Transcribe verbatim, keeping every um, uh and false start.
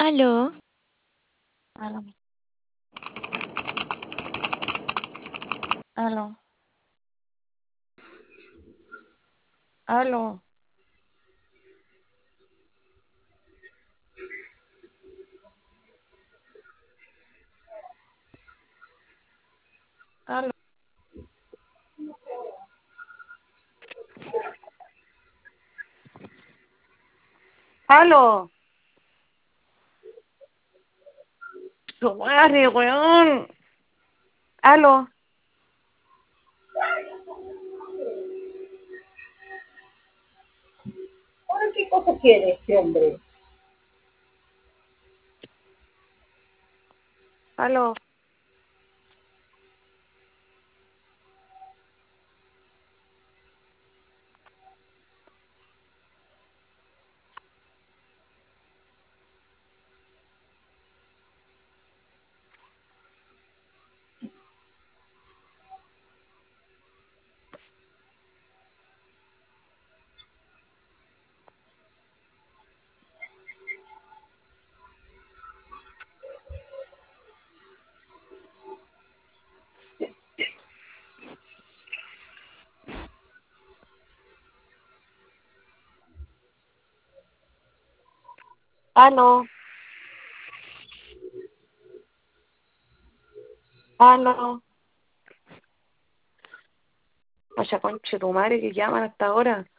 Aló, Aló, aló, aló, aló, aló. Su madre, weón. Aló, ¿Ahora qué cosa quiere este hombre? aló. Aló, aló. Vaya conche tu madre que llaman hasta ahora.